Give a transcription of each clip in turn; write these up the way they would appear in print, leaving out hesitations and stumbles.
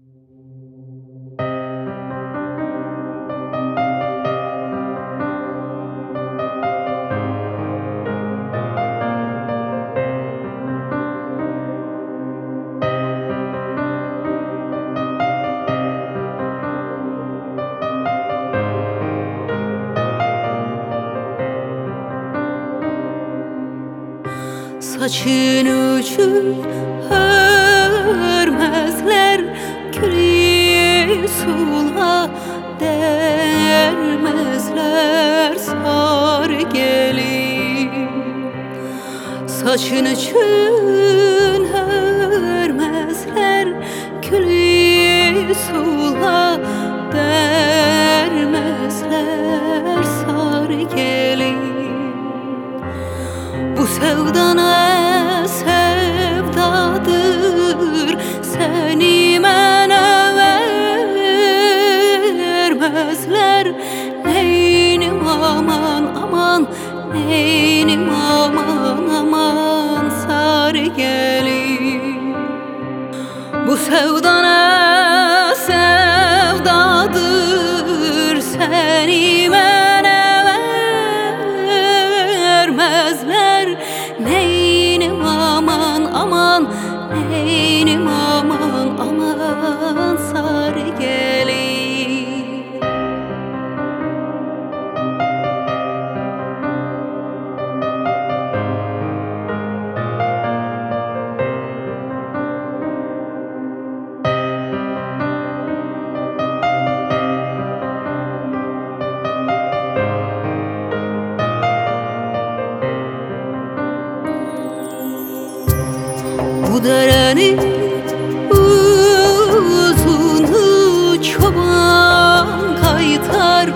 Saçın ucu örmezler, külü sula dermezler sarı gelin. Saçın için örmezler, külü sula dermezler sarı gelin. Bu sevdana sevdadır, seni mənə vermezler. Neynim aman aman, neynim aman aman sarı gelin. Bu sevdana sevdadır, seni mənə vermezler. Neynim aman aman, neynim aman aman sarı gelin. Bu derenin uzunu çoban kaytar,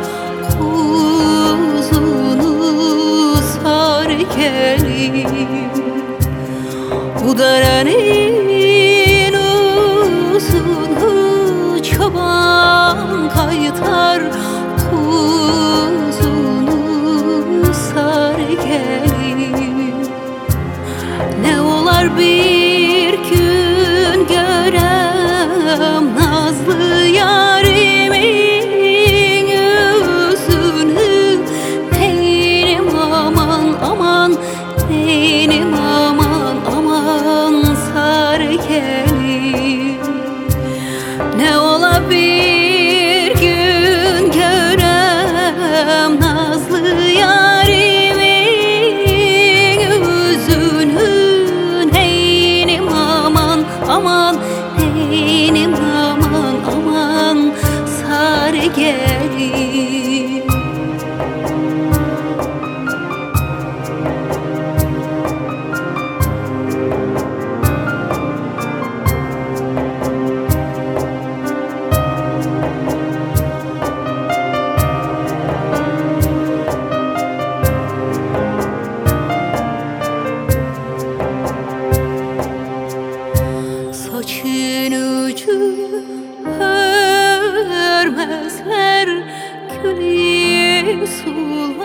kuzunu sar gelin. Bu derenin uzunu çoban kaytar, kuzunu sar gelin. Ne olar bir gün görem nazlı yarimin yüzünü. Neynim aman aman, neynim aman aman sarı gelin. Ne ola bir gün görem nazlı yarimin yüzünü. Neynim aman aman, neynim aman aman sarı gelin. Saçın ucu örmezler, külü sula